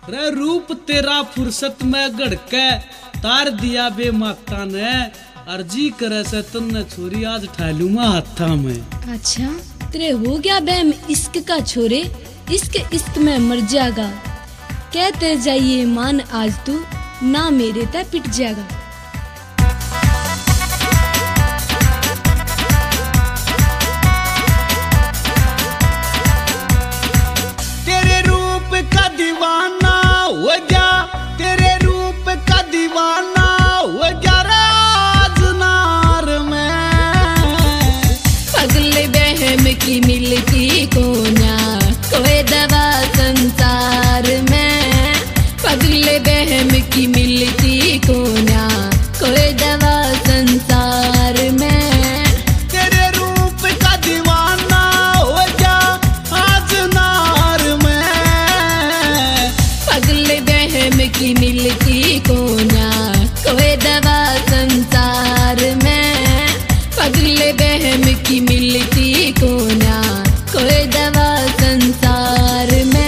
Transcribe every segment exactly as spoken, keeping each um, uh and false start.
रे रूप तेरा फुर्सत में गड़के तार दिया बे माता ने, अर्जी करे से तन्ने छोरी आज ठालूंगा हाथा में। अच्छा तेरे हो गया बहम इश्क का छोरे, इश्क इश्क में मर जाएगा। कहते जाइए मान आज तू ना मेरे ते पिट जाएगा। तेरे रूप का दीवाना हो गया, तेरे रूप का दीवाना हो गया राज नार में। पगले बहम की मिलती को ना कोई दवा संसार में, पगले बहम की मिलती को ना कोई दवा संसार में। तेरे रूप का दीवाना हो गया आज नार में, पगले बहम की मिलती को ना कोई दवा संसार में, पगले बहम की मिलती को ना कोई दवा संसार में।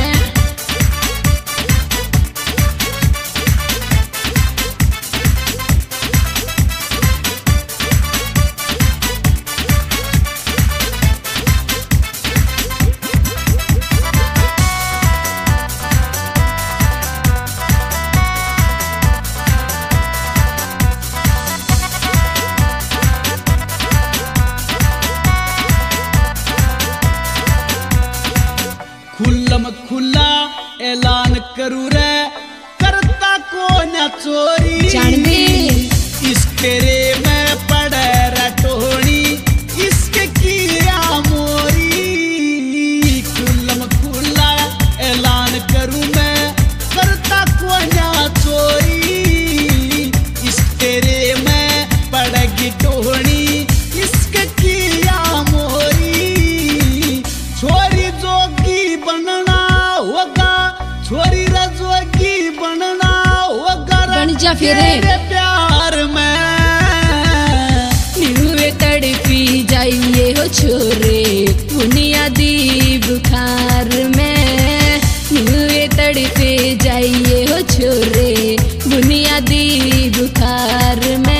खुल्लम खुल्ला ऐलान करूँ रे, करता को न चोरी। जानवे इसके रे में पड़े रटोनी, इसके किया मोरी। खुल्लम खुल्ला ऐलान करूँ मैं, करता को न चोरी। इसके रे में पड़ेगी टोनी, इसके किया मोरी। छोरी जोगी बनना होगा, छोरी रजोगी बनना होगा, बन जा फिर प्यार में। न्यूए तड़पी जाइए हो छोरे बुनियादी बुखार में, न्यूए तड़पे जाइए हो छोरे बुनियादी बुखार में।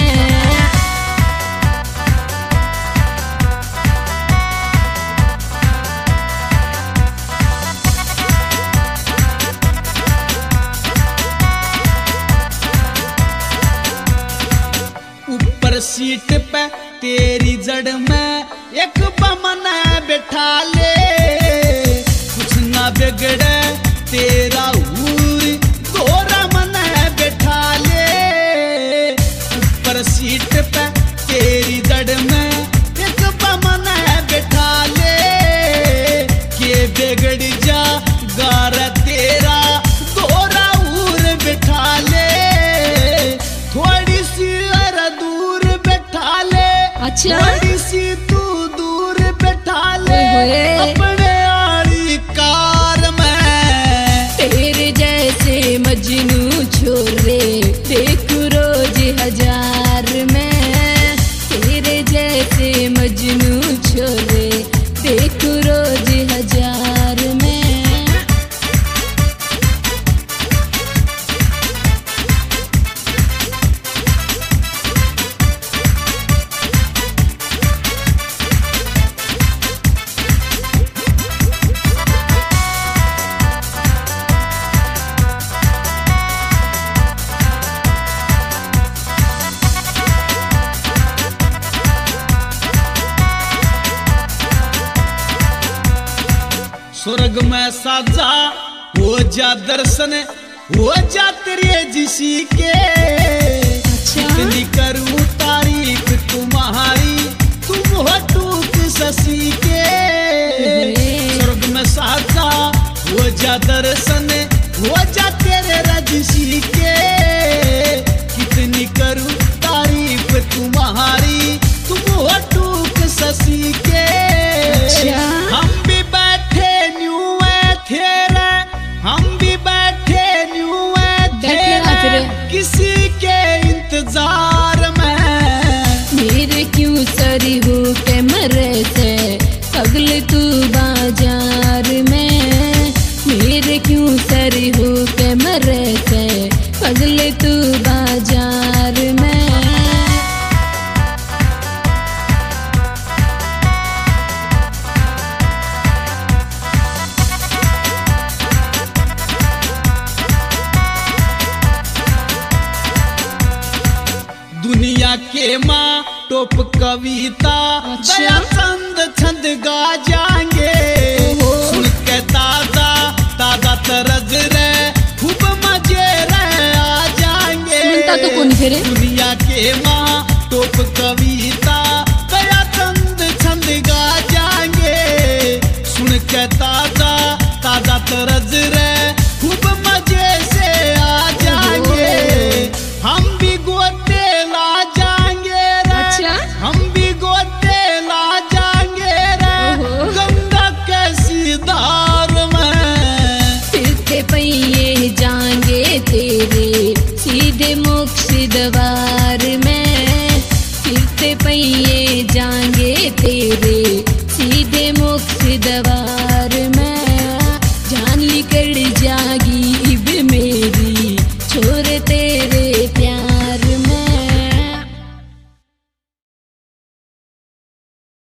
ऊपर सीट पे तेरी जड़ में एक बमन बैठा ले, कुछ ना बिगड़े तेरा हूर तोरा मन बैठा ले। ऊपर सीट पे तेरी जड़ में एक बमन बैठा ले, के बिगड़ जा गार तेरा तोरा हूर बैठा ले। थोड़ी सी दूर बैठा ले, अच्छा थोड़ी सी तू दूर बैठा ले अपने आली कार में। तेरे जैसे मजनू छोरे देखो रोज हजार में, तेरे जैसे मजनू छोरे देखो रोज हजार में। स्वर्ग में साजा हो जा दर्शन, हो जा तेरे जिसी के। कितनी करूं तारीफ तुम्हारी, तुम हो टूक शशि के। स्वर्ग में साजा हो जा दर्शन, हो जा तेरे रजिसी के। कितनी करूं तारीफ तुम्हारी, तुम हो टूक शशि के। हम भी बैठे न्यू थे, हम भी बैठे न्यू थे किसी के इंतजार में। मेरे क्यों सरी हो के मरे से पगल तू बाजार में, मेरे क्यों सरी हो कविता अच्छा। दया चंद छंद गा जाएंगे। सुन के ताजा ताजा तरज रे खूब मजे रे आ जाएंगे। सुनता तो कौन फिर? दुनिया के माँ टोप कविता दया चंद छंद गा जाएंगे। सुन के ताजा ताजा तरज रे खूब मजे से आ जाएंगे। हम भी गोते ला जाएंगे रे। अच्छा। हम भी गोते ला जाएंगे रे गंगा के सीधार में। फिरते पहिए जाएंगे तेरे सीधे मोक्ष द्वार में। फिरते पहिए जाएंगे तेरे सीधे मोक्ष द्वार